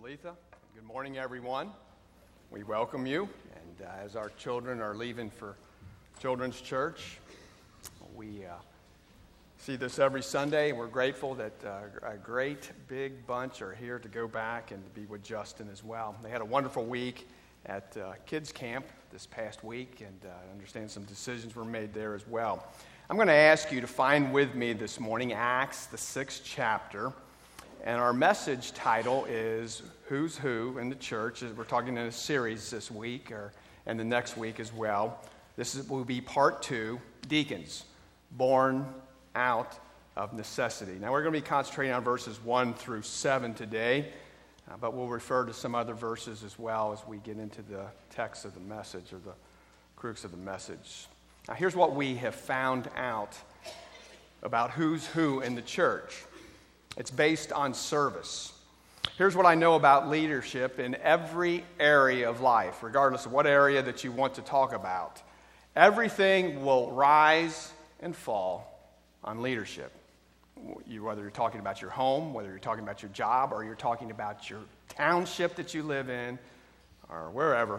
Letha. Good morning, everyone. We welcome you. And as our children are leaving for Children's Church, we see this every Sunday. We're grateful that a great big bunch are here to go back and to be with Justin as well. They had a wonderful week at kids camp this past week, and I understand some decisions were made there as well. I'm going to ask you to find with me this morning Acts, the 6th chapter. And our message title is Who's Who in the Church. We're talking in a series this week and the next week as well. Will be part 2, Deacons, Born Out of Necessity. Now we're going to be concentrating on verses 1 through 7 today, but we'll refer to some other verses as well as we get into the text of the message or the crux of the message. Now here's what we have found out about who's who in the church. It's based on service. Here's what I know about leadership in every area of life, regardless of what area that you want to talk about. Everything will rise and fall on leadership. Whether you're talking about your home, whether you're talking about your job, or you're talking about your township that you live in, or wherever,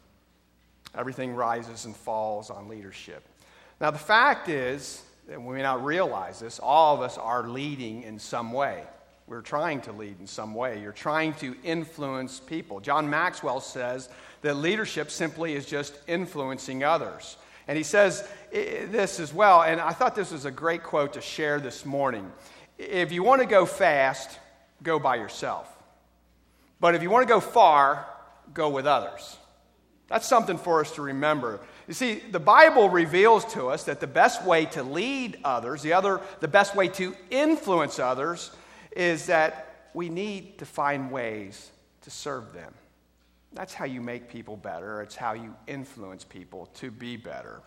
everything rises and falls on leadership. Now, the fact is, and we may not realize this, all of us are leading in some way. We're trying to lead in some way. You're trying to influence people. John Maxwell says that leadership simply is just influencing others. And he says this as well, and I thought this was a great quote to share this morning. If you want to go fast, go by yourself. But if you want to go far, go with others. That's something for us to remember. You see, the Bible reveals to us that the best way to lead others, the best way to influence others, is that we need to find ways to serve them. That's how you make people better. It's how you influence people to be better.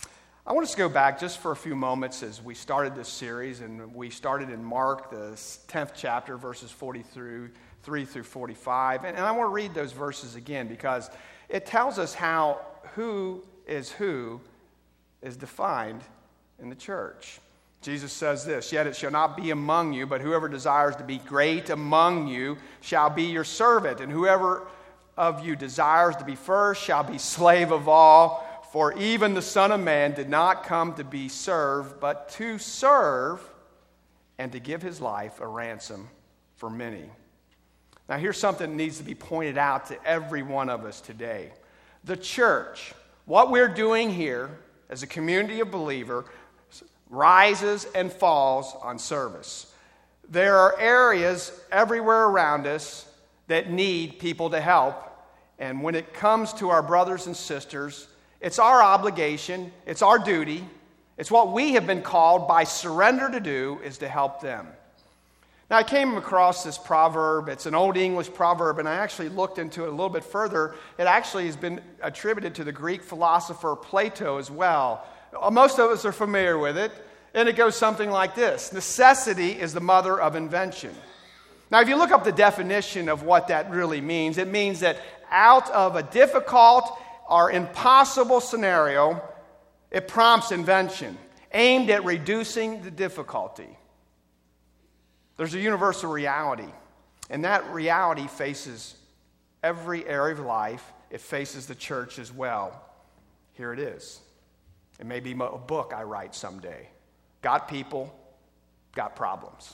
I want us to go back just for a few moments as we started this series, and we started in Mark, the 10th chapter, verses 43 through 45. And I want to read those verses again because it tells us how who is defined in the church. Jesus says this, "Yet it shall not be among you, but whoever desires to be great among you shall be your servant. And whoever of you desires to be first shall be slave of all. For even the Son of Man did not come to be served, but to serve and to give his life a ransom for many." Now here's something that needs to be pointed out to every one of us today. The church, what we're doing here as a community of believers, rises and falls on service. There are areas everywhere around us that need people to help. And when it comes to our brothers and sisters, it's our obligation, it's our duty, it's what we have been called by surrender to do is to help them. Now, I came across this proverb. It's an Old English proverb, and I actually looked into it a little bit further. It actually has been attributed to the Greek philosopher Plato as well. Most of us are familiar with it, and it goes something like this: necessity is the mother of invention. Now, if you look up the definition of what that really means, it means that out of a difficult or impossible scenario, it prompts invention, aimed at reducing the difficulty. There's a universal reality, and that reality faces every area of life. It faces the church as well. Here it is. It may be a book I write someday. Got people, got problems.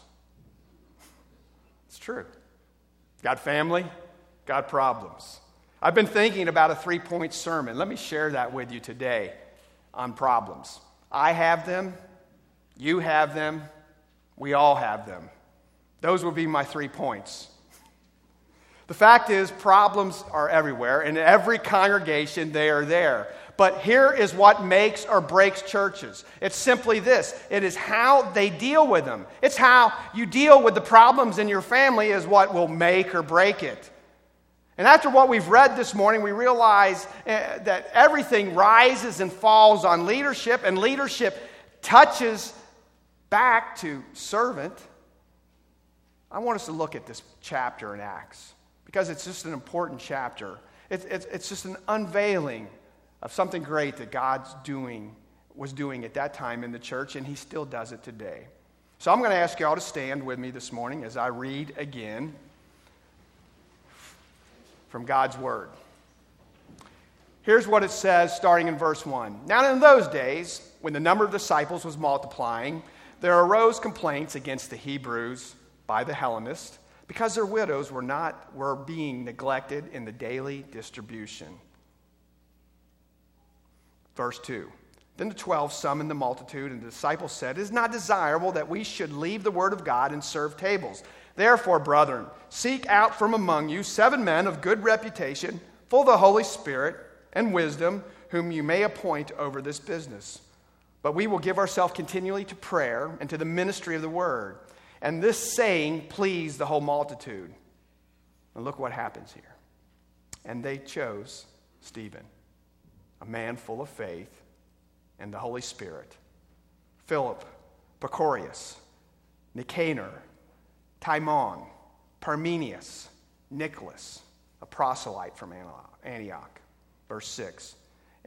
It's true. Got family, got problems. I've been thinking about a 3-point sermon. Let me share that with you today on problems. I have them, you have them, we all have them. Those would be my 3 points. The fact is, problems are everywhere. In every congregation, they are there. But here is what makes or breaks churches. It's simply this. It is how they deal with them. It's how you deal with the problems in your family is what will make or break it. And after what we've read this morning, we realize that everything rises and falls on leadership, and leadership touches back to servant. I want us to look at this chapter in Acts because it's just an important chapter. It's just an unveiling of something great that was doing at that time in the church, and he still does it today. So I'm going to ask you all to stand with me this morning as I read again from God's Word. Here's what it says starting in verse 1. Now in those days, when the number of disciples was multiplying, there arose complaints against the Hebrews by the Hellenists because their widows were being neglected in the daily distribution. Verse 2. Then the 12 summoned the multitude, and the disciples said, "It is not desirable that we should leave the word of God and serve tables. Therefore, brethren, seek out from among you 7 men of good reputation, full of the Holy Spirit and wisdom, whom you may appoint over this business. But we will give ourselves continually to prayer and to the ministry of the word." And this saying pleased the whole multitude. And look what happens here. And they chose Stephen, a man full of faith and the Holy Spirit, Philip, Prochorus, Nicanor, Timon, Parmenius, Nicholas, a proselyte from Antioch. Verse 6.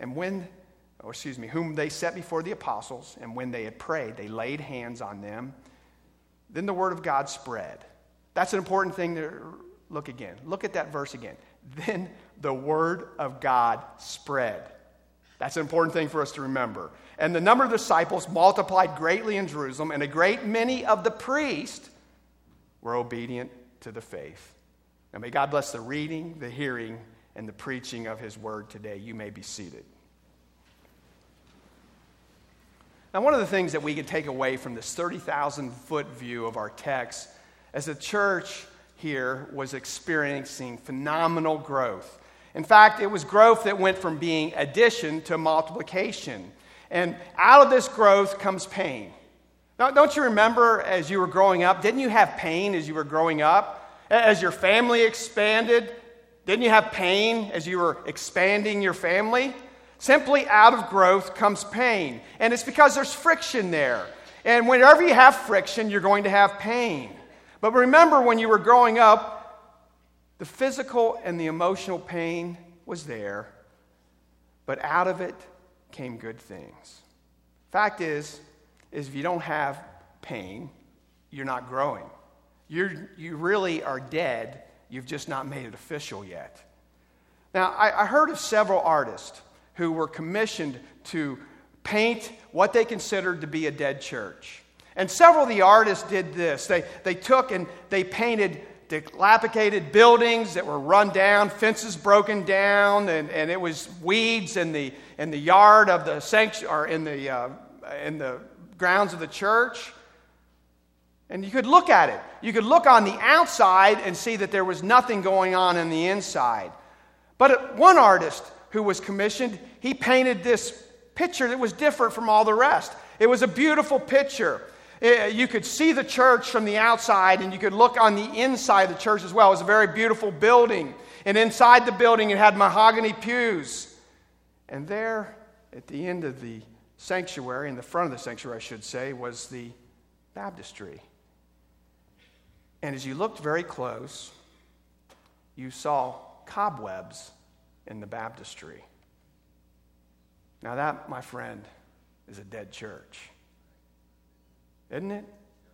Whom they set before the apostles, and when they had prayed, they laid hands on them. Then the word of God spread. That's an important thing to look again. Look at that verse again. Then the word of God spread. That's an important thing for us to remember. And the number of disciples multiplied greatly in Jerusalem, and a great many of the priests were obedient to the faith. Now may God bless the reading, the hearing, and the preaching of his word today. You may be seated. Now, one of the things that we can take away from this 30,000-foot view of our text is the church here was experiencing phenomenal growth. In fact, it was growth that went from being addition to multiplication. And out of this growth comes pain. Now, don't you remember as you were growing up, didn't you have pain as you were growing up? As your family expanded, didn't you have pain as you were expanding your family? Simply out of growth comes pain. And it's because there's friction there. And whenever you have friction, you're going to have pain. But remember, when you were growing up, the physical and the emotional pain was there. But out of it came good things. Fact is if you don't have pain, you're not growing. You really are dead. You've just not made it official yet. Now, I heard of several artists who were commissioned to paint what they considered to be a dead church. And several of the artists did this. They took and they painted dilapidated buildings that were run down, fences broken down, and it was weeds in the yard of the sanctuary, or in the grounds of the church. And you could look at it. You could look on the outside and see that there was nothing going on in the inside. But one artist who was commissioned, he painted this picture that was different from all the rest. It was a beautiful picture. You could see the church from the outside, and you could look on the inside of the church as well. It was a very beautiful building. And inside the building, it had mahogany pews. And there, at the end of the sanctuary, in the front of the sanctuary, I should say, was the baptistry. And as you looked very close, you saw cobwebs in the baptistry. Now that, my friend, is a dead church. Isn't it?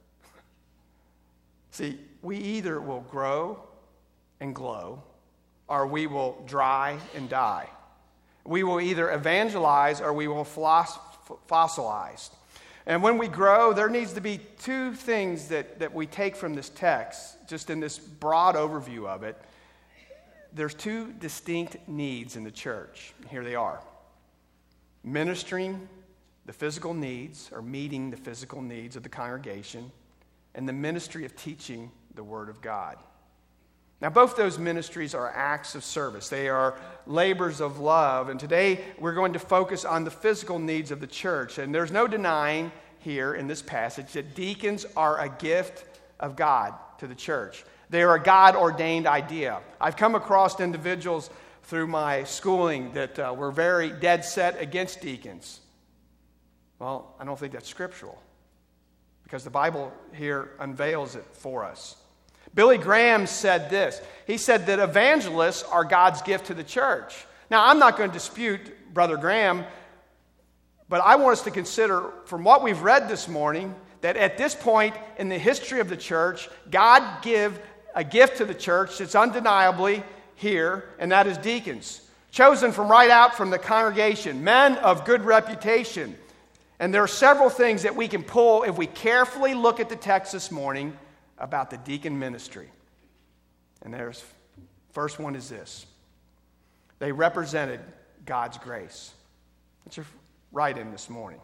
See, we either will grow and glow, or we will dry and die. We will either evangelize or we will fossilize. And when we grow, there needs to be two things that we take from this text, just in this broad overview of it. There's two distinct needs in the church. Here they are. Ministering the physical needs, or meeting the physical needs of the congregation, and the ministry of teaching the Word of God. Now, both those ministries are acts of service. They are labors of love. And today, we're going to focus on the physical needs of the church. And there's no denying here in this passage that deacons are a gift of God to the church. They are a God-ordained idea. I've come across individuals through my schooling that were very dead set against deacons. Well, I don't think that's scriptural, because the Bible here unveils it for us. Billy Graham said this. He said that evangelists are God's gift to the church. Now, I'm not going to dispute Brother Graham, but I want us to consider, from what we've read this morning, that at this point in the history of the church, God give a gift to the church that's undeniably here, and that is deacons. Chosen from right out from the congregation, men of good reputation. And there are several things that we can pull if we carefully look at the text this morning about the deacon ministry. And first one is this. They represented God's grace. That's your write-in this morning.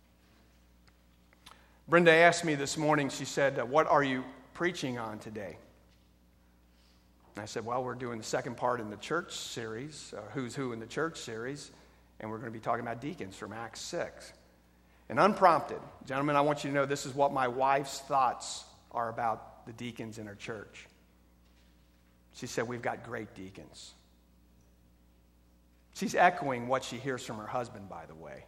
Brenda asked me this morning, she said, what are you preaching on today? And I said, well, we're doing the second part in the church series, Who's Who in the Church series, and we're going to be talking about deacons from Acts 6. And unprompted, gentlemen, I want you to know this is what my wife's thoughts are about the deacons in our church. She said, we've got great deacons. She's echoing what she hears from her husband, by the way.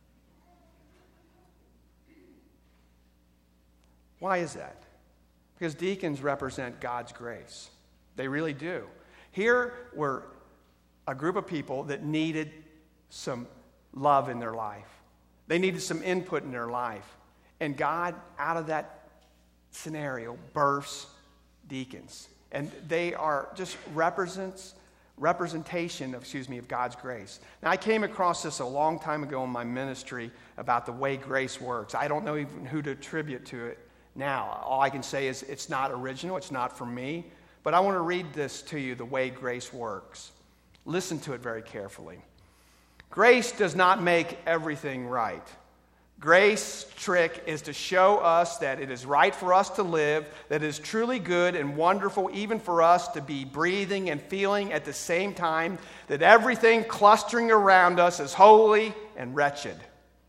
Why is that? Because deacons represent God's grace. They really do. Here were a group of people that needed some love in their life. They needed some input in their life. And God, out of that scenario, births deacons. And they are just representation of God's grace. Now, I came across this a long time ago in my ministry about the way grace works. I don't know even who to attribute to it now. All I can say is it's not original. It's not from me. But I want to read this to you, the way grace works. Listen to it very carefully. Grace does not make everything right. Grace's trick is to show us that it is right for us to live, that it is truly good and wonderful even for us to be breathing and feeling at the same time, that everything clustering around us is holy and wretched.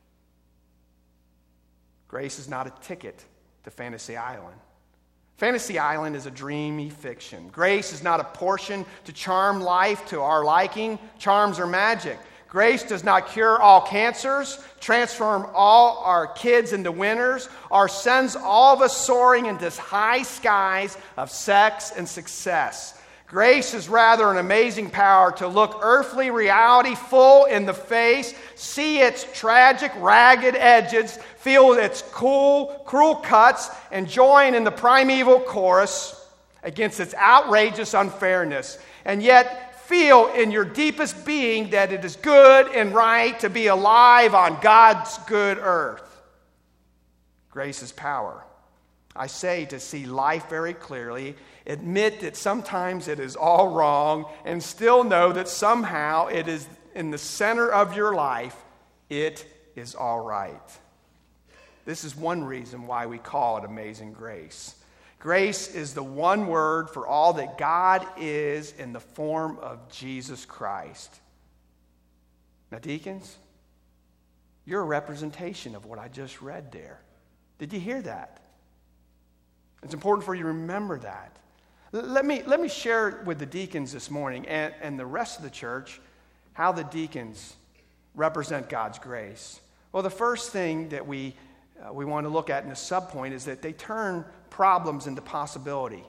Grace is not a ticket to Fantasy Island. Fantasy Island is a dreamy fiction. Grace is not a portion to charm life to our liking. Charms are magic. Grace does not cure all cancers, transform all our kids into winners, or sends all of us soaring into high skies of sex and success. Grace is rather an amazing power to look earthly reality full in the face, see its tragic, ragged edges, feel its cruel cuts, and join in the primeval chorus against its outrageous unfairness. And yet feel in your deepest being that it is good and right to be alive on God's good earth. Grace is power. I say to see life very clearly, admit that sometimes it is all wrong, and still know that somehow it is in the center of your life, it is all right. This is one reason why we call it amazing grace. Grace is the one word for all that God is in the form of Jesus Christ. Now, deacons, you're a representation of what I just read there. Did you hear that? It's important for you to remember that. Let me share with the deacons this morning and the rest of the church how the deacons represent God's grace. Well, the first thing that we want to look at in the subpoint is that they turn problems into possibilities.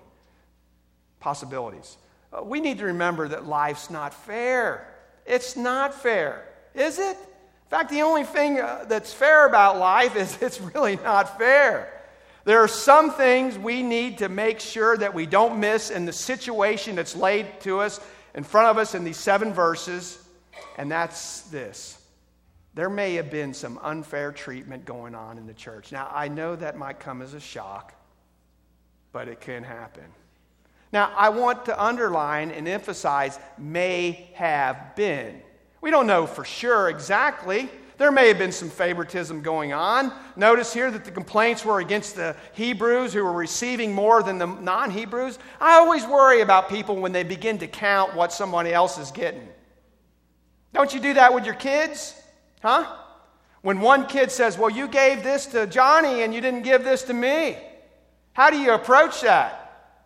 We need to remember that life's not fair. It's not fair, is it? In fact, the only thing that's fair about life is it's really not fair. There are some things we need to make sure that we don't miss in the situation that's laid to us in front of us in these 7 verses, and that's this. There may have been some unfair treatment going on in the church. Now, I know that might come as a shock, but it can happen. Now, I want to underline and emphasize may have been. We don't know for sure exactly. There may have been some favoritism going on. Notice here that the complaints were against the Hebrews who were receiving more than the non-Hebrews. I always worry about people when they begin to count what somebody else is getting. Don't you do that with your kids? Huh? When one kid says, well, you gave this to Johnny and you didn't give this to me. How do you approach that?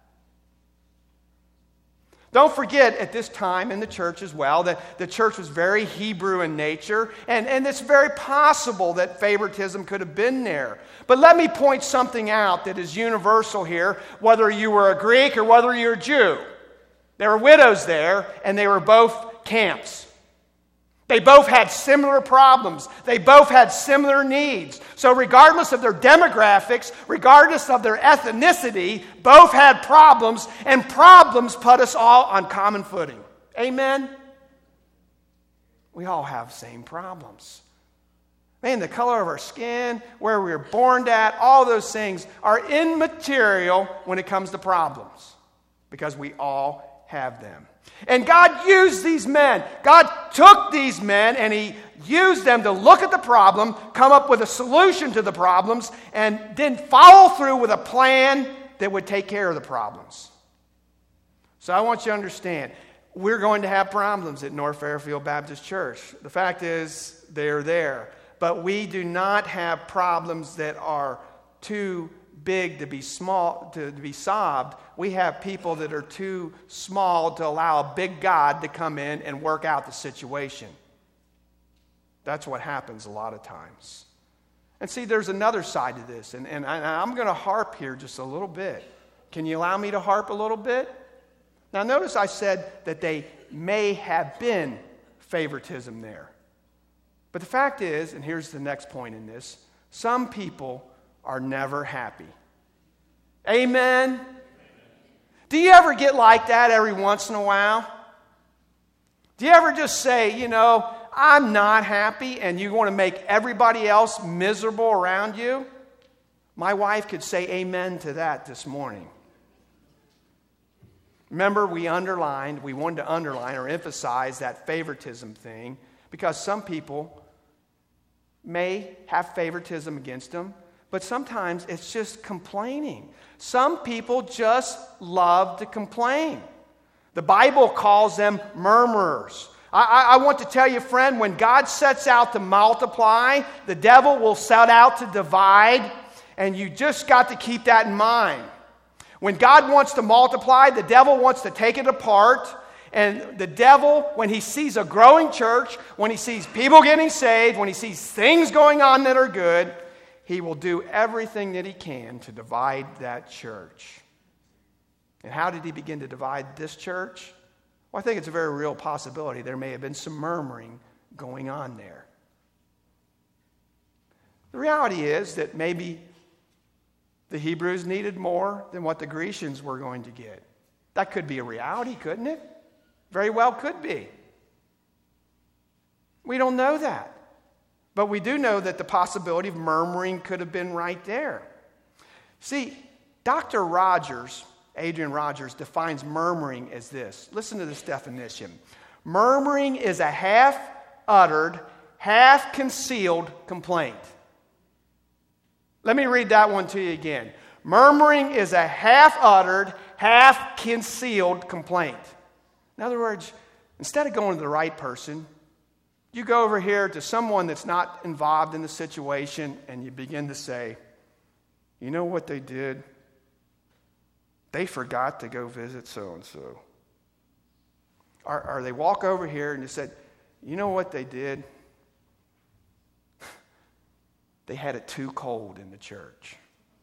Don't forget, at this time in the church as well, that the church was very Hebrew in nature, and it's very possible that favoritism could have been there. But let me point something out that is universal here, whether you were a Greek or whether you're a Jew. There were widows there, and they were both camps. They both had similar problems. They both had similar needs. So regardless of their demographics, regardless of their ethnicity, both had problems, and problems put us all on common footing. Amen? We all have the same problems. Man, the color of our skin, where we were born at, all those things are immaterial when it comes to problems, because we all have them. And God used these men. God took these men and He used them to look at the problem, come up with a solution to the problems, and then follow through with a plan that would take care of the problems. So I want you to understand, we're going to have problems at North Fairfield Baptist Church. The fact is, they're there. But we do not have problems that are too big to be small, to be solved. We have people that are too small to allow a big God to come in and work out the situation. That's what happens a lot of times. And see, there's another side to this, and I'm going to harp here just a little bit. Can you allow me to harp a little bit? Now, notice I said that they may have been favoritism there. But the fact is, and here's the next point in this, some people are never happy. Amen? Do you ever get like that every once in a while? Do you ever just say, you know, I'm not happy, and you want to make everybody else miserable around you? My wife could say amen to that this morning. Remember, we wanted to underline or emphasize that favoritism thing, because some people may have favoritism against them, but sometimes it's just complaining. Some people just love to complain. The Bible calls them murmurers. I want to tell you, friend, when God sets out to multiply, the devil will set out to divide, and you just got to keep that in mind. When God wants to multiply, the devil wants to take it apart. And the devil, when he sees a growing church, when he sees people getting saved, when he sees things going on that are good, he will do everything that he can to divide that church. And how did he begin to divide this church? Well, I think it's a very real possibility. There may have been some murmuring going on there. The reality is that maybe the Hebrews needed more than what the Grecians were going to get. That could be a reality, couldn't it? Very well could be. We don't know that. But we do know that the possibility of murmuring could have been right there. See, Dr. Rogers, Adrian Rogers, defines murmuring as this. Listen to this definition. Murmuring is a half-uttered, half-concealed complaint. Let me read that one to you again. Murmuring is a half-uttered, half-concealed complaint. In other words, instead of going to the right person, you go over here to someone that's not involved in the situation, and you begin to say, you know what they did? They forgot to go visit so-and-so. Or they walk over here and you said, you know what they did? They had it too cold in the church.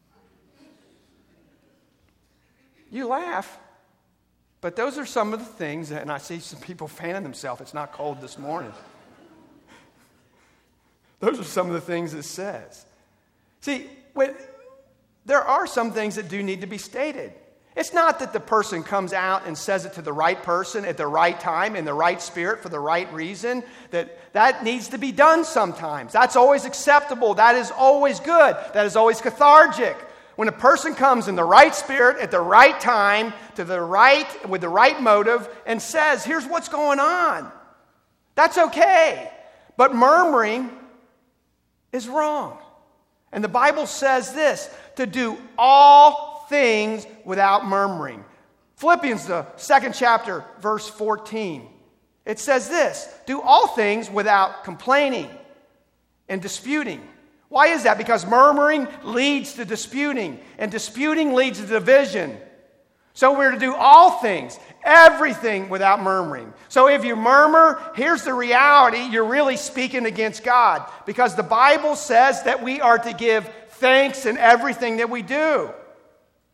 You laugh. But those are some of the things, and I see some people fanning themselves. It's not cold this morning. Those are some of the things it says. See, there are some things that do need to be stated. It's not that the person comes out and says it to the right person at the right time, in the right spirit, for the right reason. That needs to be done sometimes. That's always acceptable. That is always good. That is always cathartic. When a person comes in the right spirit at the right time, with the right motive, and says, here's what's going on. That's okay. But murmuring is wrong. And the Bible says this, to do all things without murmuring. Philippians, the 2nd chapter, verse 14. It says this, do all things without complaining and disputing. Why is that? Because murmuring leads to disputing, and disputing leads to division. So we're to do all things, everything without murmuring. So if you murmur, here's the reality, you're really speaking against God. Because the Bible says that we are to give thanks in everything that we do.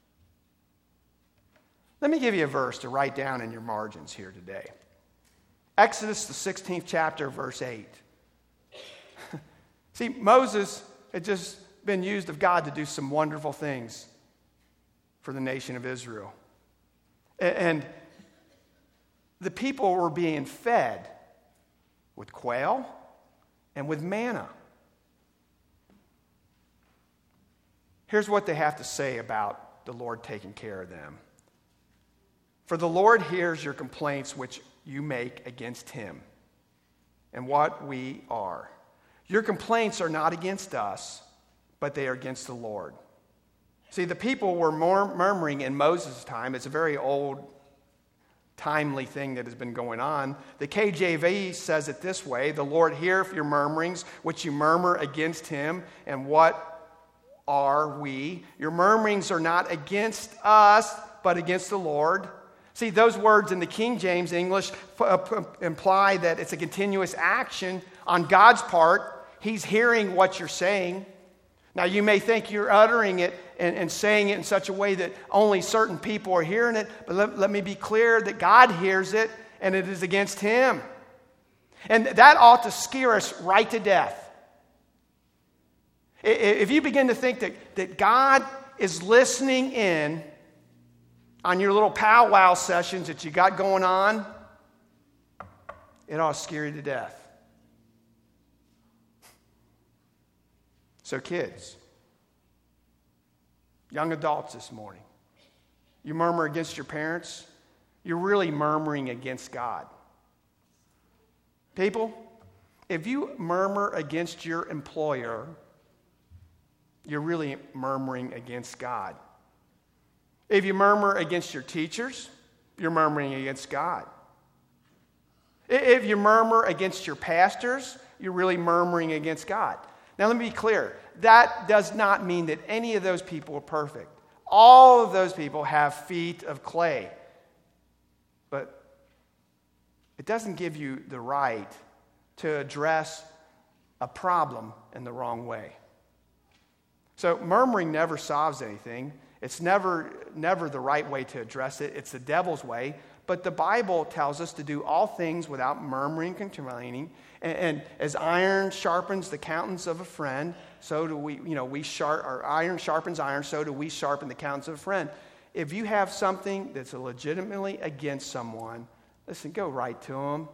Let me give you a verse to write down in your margins here today. Exodus, the 16th chapter, verse 8. See, Moses had just been used of God to do some wonderful things for the nation of Israel. And the people were being fed with quail and with manna. Here's what they have to say about the Lord taking care of them. For the Lord hears your complaints which you make against him and what we are. Your complaints are not against us, but they are against the Lord. See, the people were murmuring in Moses' time. It's a very old, timely thing that has been going on. The KJV says it this way: the Lord heareth your murmurings, which you murmur against him, and what are we? Your murmurings are not against us, but against the Lord. See, those words in the King James English imply that it's a continuous action on God's part. He's hearing what you're saying. Now, you may think you're uttering it and saying it in such a way that only certain people are hearing it, but let me be clear that God hears it, and it is against him. And that ought to scare us right to death. If you begin to think that God is listening in on your little powwow sessions that you got going on, it ought to scare you to death. So kids, young adults this morning, you murmur against your parents, you're really murmuring against God. People, if you murmur against your employer, you're really murmuring against God. If you murmur against your teachers, you're murmuring against God. If you murmur against your pastors, you're really murmuring against God. Now, let me be clear. That does not mean that any of those people are perfect. All of those people have feet of clay. But it doesn't give you the right to address a problem in the wrong way. So murmuring never solves anything. It's never the right way to address it. It's the devil's way. But the Bible tells us to do all things without murmuring, complaining. And as iron sharpens the countenance of a friend, so do we, our iron sharpens iron, so do we sharpen the countenance of a friend. If you have something that's legitimately against someone, listen, go right to them.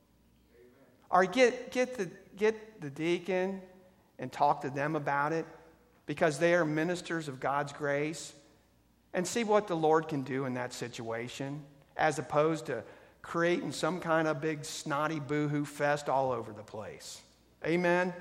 Or get the deacon and talk to them about it, because they are ministers of God's grace, and see what the Lord can do in that situation, as opposed to creating some kind of big snotty boo-hoo fest all over the place. Amen?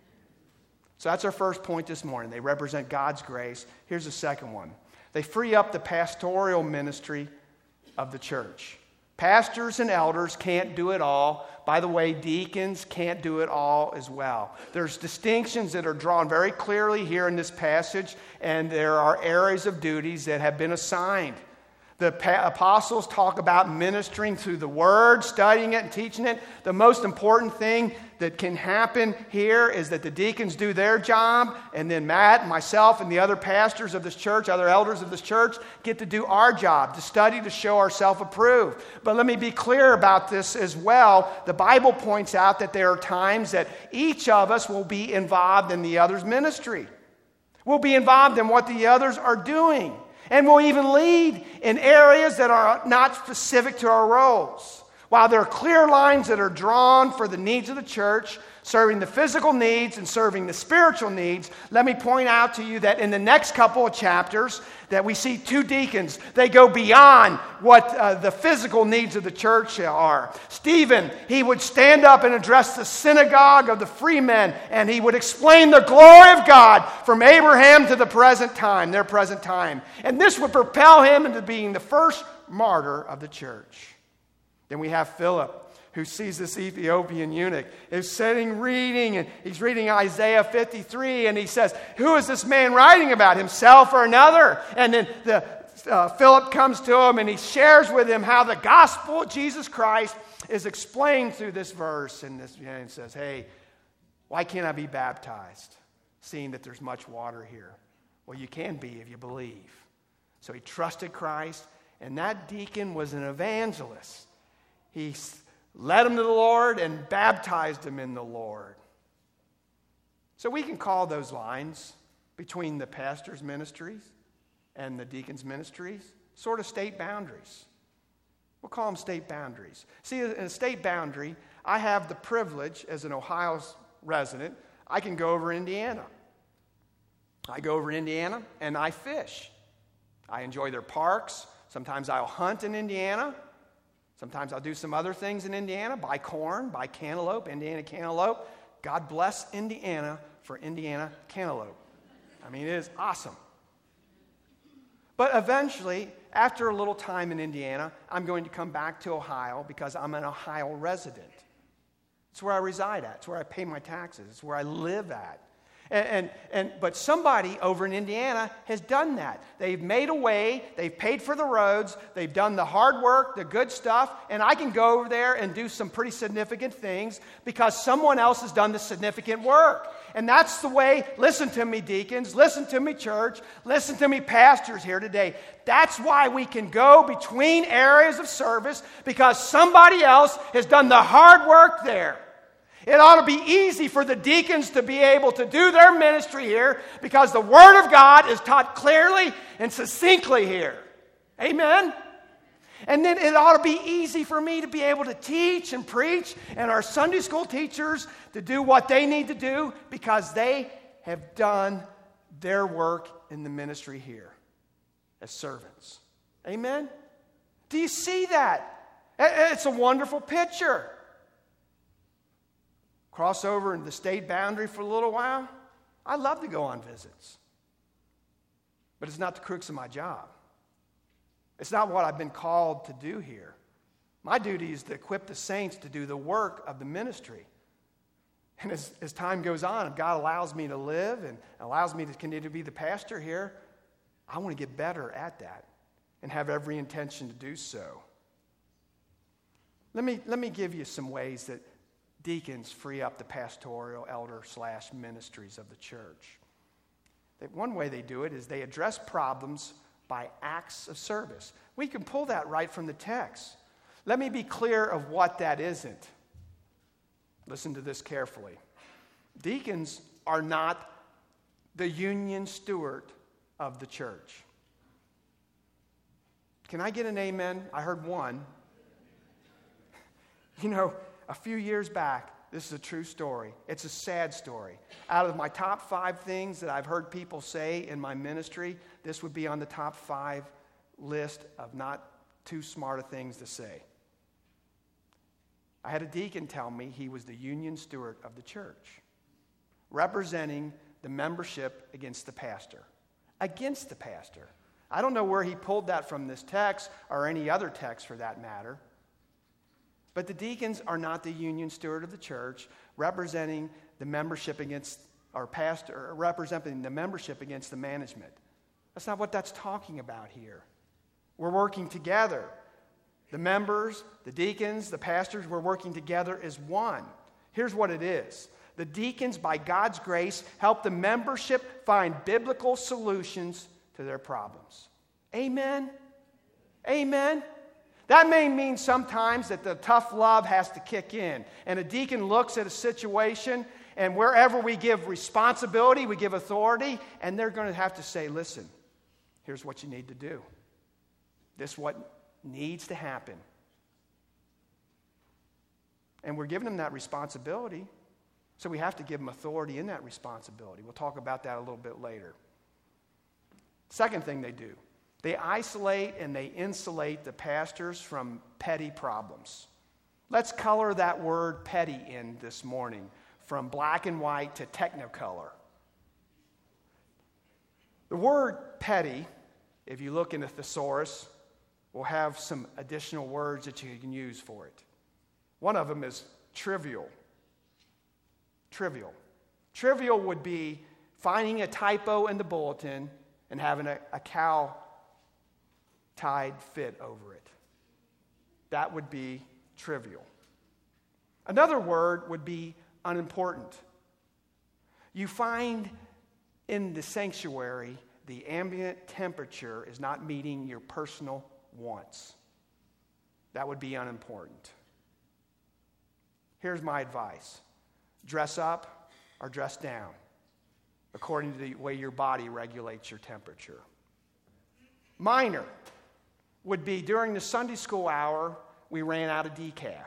So that's our first point this morning. They represent God's grace. Here's the second one. They free up the pastoral ministry of the church. Pastors and elders can't do it all. By the way, deacons can't do it all as well. There's distinctions that are drawn very clearly here in this passage, and there are areas of duties that have been assigned. The apostles talk about ministering through the word, studying it and teaching it. The most important thing that can happen here is that the deacons do their job, and then Matt and myself and the other pastors of this church, other elders of this church, get to do our job, to study, to show ourselves approved. But let me be clear about this as well. The Bible points out that there are times that each of us will be involved in the other's ministry. We'll be involved in what the others are doing. And we'll even lead in areas that are not specific to our roles. While there are clear lines that are drawn for the needs of the church, serving the physical needs and serving the spiritual needs, let me point out to you that in the next couple of chapters that we see two deacons. They go beyond what the physical needs of the church are. Stephen, he would stand up and address the synagogue of the freemen, and he would explain the glory of God from Abraham to the present time, their present time. And this would propel him into being the first martyr of the church. Then we have Philip, who sees this Ethiopian eunuch, is sitting reading, and he's reading Isaiah 53, and he says, who is this man writing about, himself or another? And then Philip comes to him, and he shares with him how the gospel of Jesus Christ is explained through this verse. And says, hey, why can't I be baptized, seeing that there's much water here? Well, you can be if you believe. So he trusted Christ, and that deacon was an evangelist. He led them to the Lord, and baptized them in the Lord. So we can call those lines between the pastor's ministries and the deacon's ministries sort of state boundaries. We'll call them state boundaries. See, in a state boundary, I have the privilege as an Ohio resident, I can go over Indiana. I go over Indiana and I fish. I enjoy their parks. Sometimes I'll hunt in Indiana. Sometimes I'll do some other things in Indiana, buy corn, buy cantaloupe, Indiana cantaloupe. God bless Indiana for Indiana cantaloupe. I mean, it is awesome. But eventually, after a little time in Indiana, I'm going to come back to Ohio because I'm an Ohio resident. It's where I reside at. It's where I pay my taxes. It's where I live at. But somebody over in Indiana has done that. They've made a way. They've paid for the roads. They've done the hard work, the good stuff. And I can go over there and do some pretty significant things because someone else has done the significant work. And that's the way, listen to me, deacons. Listen to me, church. Listen to me, pastors here today. That's why we can go between areas of service because somebody else has done the hard work there. It ought to be easy for the deacons to be able to do their ministry here because the Word of God is taught clearly and succinctly here. Amen? And then it ought to be easy for me to be able to teach and preach and our Sunday school teachers to do what they need to do because they have done their work in the ministry here as servants. Amen? Do you see that? It's a wonderful picture. Cross over into the state boundary for a little while. I love to go on visits. But it's not the crux of my job. It's not what I've been called to do here. My duty is to equip the saints to do the work of the ministry. And as time goes on, if God allows me to live and allows me to continue to be the pastor here, I want to get better at that and have every intention to do so. Let me give you some ways that deacons free up the pastoral elder/ministries of the church. One way they do it is they address problems by acts of service. We can pull that right from the text. Let me be clear of what that isn't. Listen to this carefully. Deacons are not the union steward of the church. Can I get an amen? I heard one. You know, a few years back, this is a true story. It's a sad story. Out of my top 5 things that I've heard people say in my ministry, this would be on the top 5 list of not too smart of things to say. I had a deacon tell me he was the union steward of the church, representing the membership against the pastor. Against the pastor. I don't know where he pulled that from this text or any other text for that matter. But the deacons are not the union steward of the church, representing the membership against our pastor, or representing the membership against the management. That's not what that's talking about here. We're working together. The members, the deacons, the pastors, we're working together as one. Here's what it is. The deacons, by God's grace, help the membership find biblical solutions to their problems. Amen? Amen? That may mean sometimes that the tough love has to kick in. And a deacon looks at a situation, and wherever we give responsibility, we give authority, and they're going to have to say, listen, here's what you need to do. This is what needs to happen. And we're giving them that responsibility, so we have to give them authority in that responsibility. We'll talk about that a little bit later. Second thing they do. They isolate and they insulate the pastors from petty problems. Let's color that word petty in this morning from black and white to technicolor. The word petty, if you look in the thesaurus, will have some additional words that you can use for it. One of them is trivial. Trivial. Trivial would be finding a typo in the bulletin and having a cow tied fit over it. That would be trivial. Another word would be unimportant. You find in the sanctuary the ambient temperature is not meeting your personal wants. That would be unimportant. Here's my advice. Dress up or dress down, according to the way your body regulates your temperature. Minor would be during the Sunday school hour, we ran out of decaf.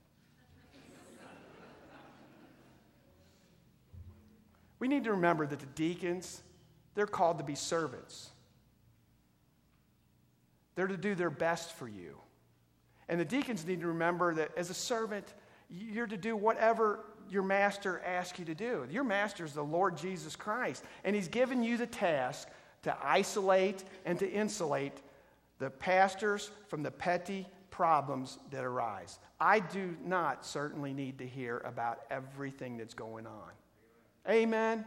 We need to remember that the deacons, they're called to be servants. They're to do their best for you. And the deacons need to remember that as a servant, you're to do whatever your master asks you to do. Your master is the Lord Jesus Christ, and he's given you the task to isolate and to insulate the pastors from the petty problems that arise. I do not certainly need to hear about everything that's going on. Amen?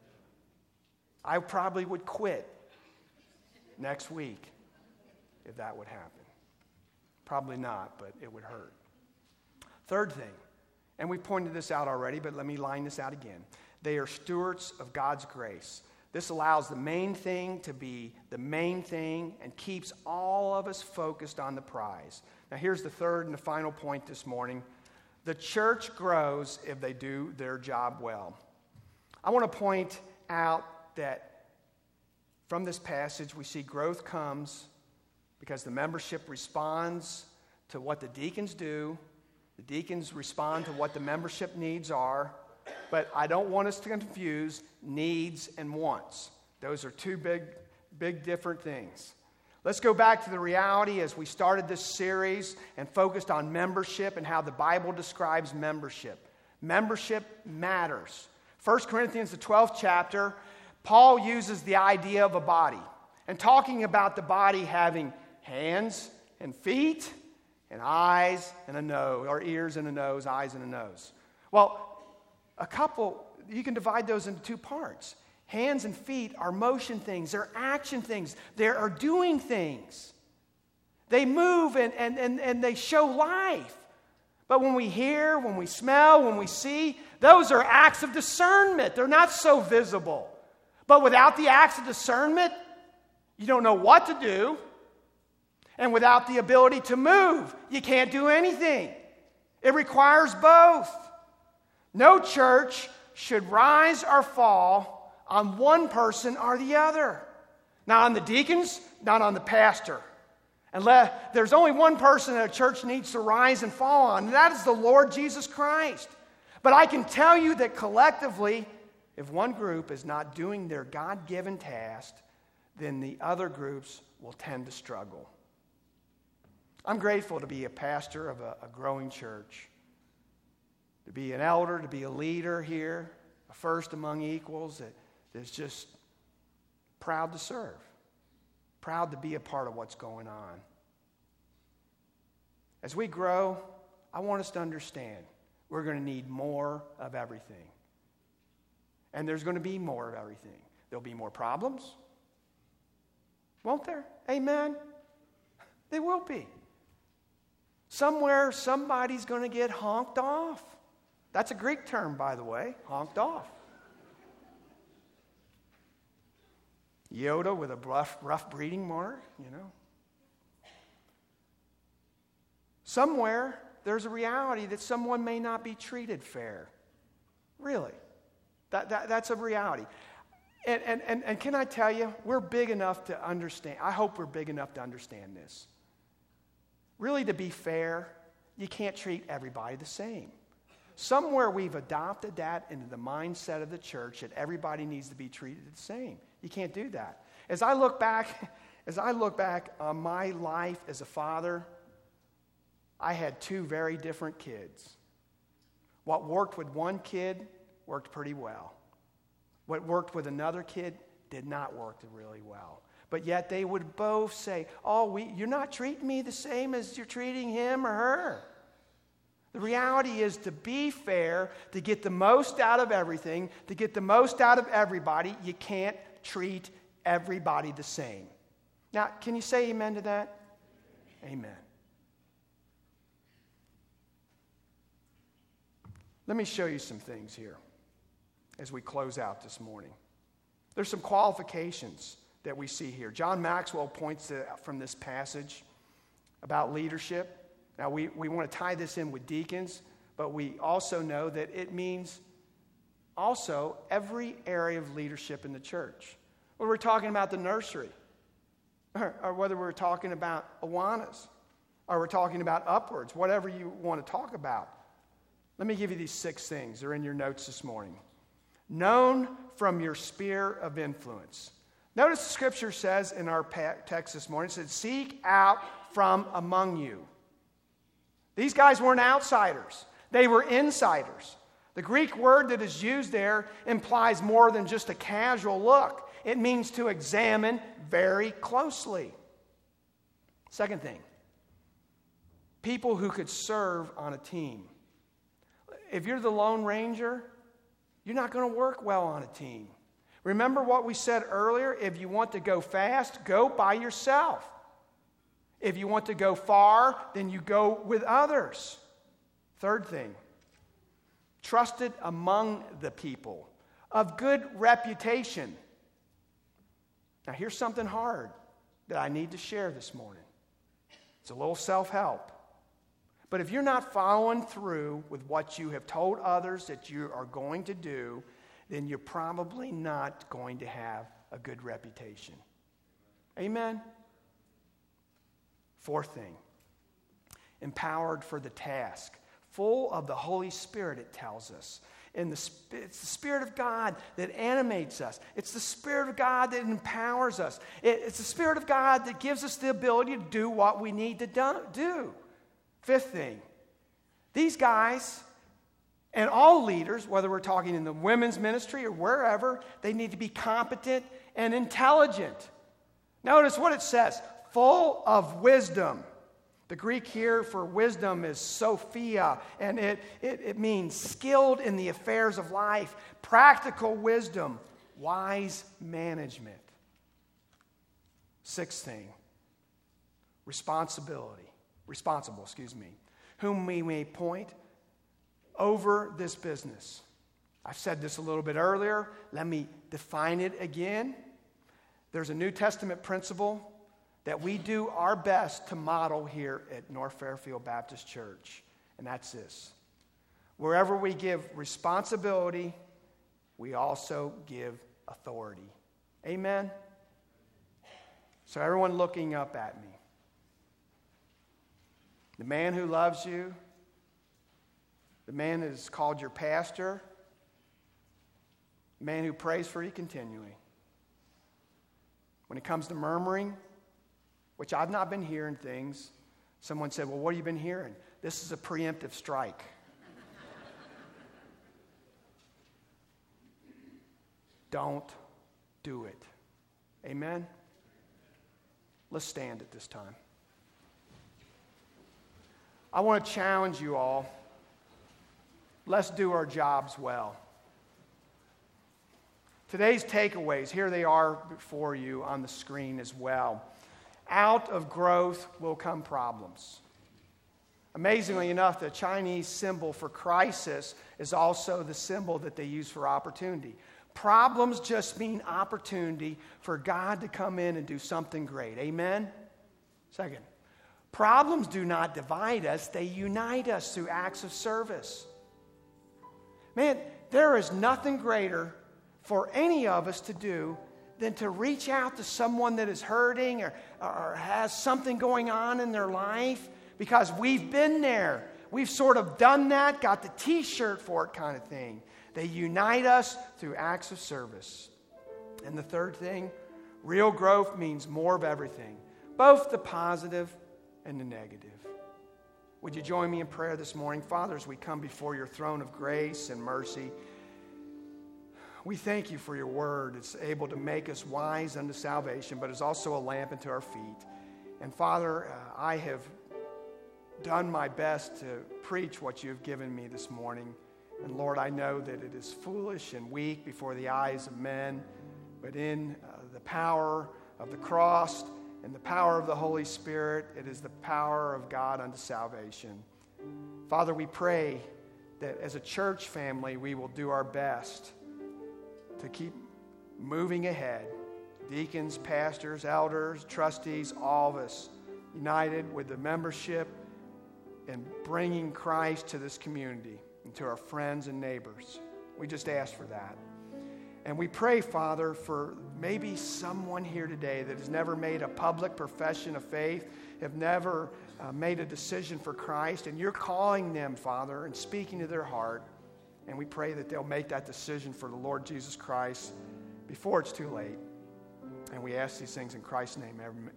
I probably would quit next week if that would happen. Probably not, but it would hurt. Third thing, and we pointed this out already, but let me line this out again. They are stewards of God's grace. This allows the main thing to be the main thing and keeps all of us focused on the prize. Now here's the third and the final point this morning. The church grows if they do their job well. I want to point out that from this passage we see growth comes because the membership responds to what the deacons do. The deacons respond to what the membership needs are. But I don't want us to confuse needs and wants. Those are two big different things. Let's go back to the reality as we started this series and focused on membership and how the Bible describes membership. Membership matters. 1 Corinthians, the 12th chapter, Paul uses the idea of a body and talking about the body having hands and feet and eyes and a nose, or ears and a nose, eyes and a nose. Well, you can divide those into two parts. Hands and feet are motion things. They're action things. They are doing things. They move and they show life. But when we hear, when we smell, when we see, those are acts of discernment. They're not so visible. But without the acts of discernment, you don't know what to do. And without the ability to move, you can't do anything. It requires both. No church should rise or fall on one person or the other. Not on the deacons, not on the pastor. Unless there's only one person that a church needs to rise and fall on, and that is the Lord Jesus Christ. But I can tell you that collectively, if one group is not doing their God-given task, then the other groups will tend to struggle. I'm grateful to be a pastor of a growing church, to be an elder, to be a leader here, a first among equals that's just proud to serve, proud to be a part of what's going on. As we grow, I want us to understand we're going to need more of everything. And there's going to be more of everything. There'll be more problems. Won't there? Amen? There will be. Somewhere, somebody's going to get honked off. That's a Greek term, by the way, honked off. Yoda with a rough breeding mark, you know. Somewhere, there's a reality that someone may not be treated fair. Really. That's a reality. And can I tell you, we're big enough to understand. I hope we're big enough to understand this. Really, to be fair, you can't treat everybody the same. Somewhere we've adopted that into the mindset of the church that everybody needs to be treated the same. You can't do that. As I look back on my life as a father, I had two very different kids. What worked with one kid worked pretty well. What worked with another kid did not work really well. But yet they would both say, you're not treating me the same as you're treating him or her. The reality is to be fair, to get the most out of everything, to get the most out of everybody, you can't treat everybody the same. Now, can you say amen to that? Amen. Let me show you some things here as we close out this morning. There's some qualifications that we see here. John Maxwell points to from this passage about leadership. Now, we want to tie this in with deacons, but we also know that it means also every area of leadership in the church. Whether we're talking about the nursery, or whether we're talking about Awanas, or we're talking about Upwards, whatever you want to talk about. Let me give you these 6 things. They're in your notes this morning. Known from your sphere of influence. Notice the scripture says in our text this morning, it says, seek out from among you. These guys weren't outsiders. They were insiders. The Greek word that is used there implies more than just a casual look. It means to examine very closely. Second thing, people who could serve on a team. If you're the Lone Ranger, you're not going to work well on a team. Remember what we said earlier? If you want to go fast, go by yourself. If you want to go far, then you go with others. Third thing, trusted among the people, of good reputation. Now here's something hard that I need to share this morning. It's a little self-help. But if you're not following through with what you have told others that you are going to do, then you're probably not going to have a good reputation. Amen? Fourth thing, empowered for the task. Full of the Holy Spirit, it tells us. And it's the Spirit of God that animates us. It's the Spirit of God that empowers us. It's the Spirit of God that gives us the ability to do what we need to do. Fifth thing, these guys and all leaders, whether we're talking in the women's ministry or wherever, they need to be competent and intelligent. Notice what it says, full of wisdom. The Greek here for wisdom is Sophia, and it means skilled in the affairs of life, practical wisdom, wise management. Sixth thing, responsible, whom we may point over this business. I've said this a little bit earlier. Let me define it again. There's a New Testament principle that we do our best to model here at North Fairfield Baptist Church, and that's this. Wherever we give responsibility, we also give authority. Amen? So everyone looking up at me. The man who loves you, the man that is called your pastor, the man who prays for you continually. When it comes to murmuring, which I've not been hearing things, someone said, well, what have you been hearing? This is a preemptive strike. Don't do it. Amen? Let's stand at this time. I want to challenge you all. Let's do our jobs well. Today's takeaways, here they are before you on the screen as well. Out of growth will come problems. Amazingly enough, the Chinese symbol for crisis is also the symbol that they use for opportunity. Problems just mean opportunity for God to come in and do something great. Amen? Second, problems do not divide us, they unite us through acts of service. Man, there is nothing greater for any of us to do than to reach out to someone that is hurting or has something going on in their life, because we've been there. We've sort of done that, got the t-shirt for it kind of thing. They unite us through acts of service. And the third thing, real growth means more of everything, both the positive and the negative. Would you join me in prayer this morning? Father, as we come before your throne of grace and mercy, we thank you for your word. It's able to make us wise unto salvation, but it's also a lamp unto our feet. And Father, I have done my best to preach what you have given me this morning. And Lord, I know that it is foolish and weak before the eyes of men, but in the power of the cross and the power of the Holy Spirit, it is the power of God unto salvation. Father, we pray that as a church family, we will do our best to keep moving ahead. Deacons, pastors, elders, trustees, all of us united with the membership in bringing Christ to this community and to our friends and neighbors. We just ask for that. And we pray, Father, for maybe someone here today that has never made a public profession of faith, have never made a decision for Christ, and you're calling them, Father, and speaking to their heart. And we pray that they'll make that decision for the Lord Jesus Christ before it's too late. And we ask these things in Christ's name.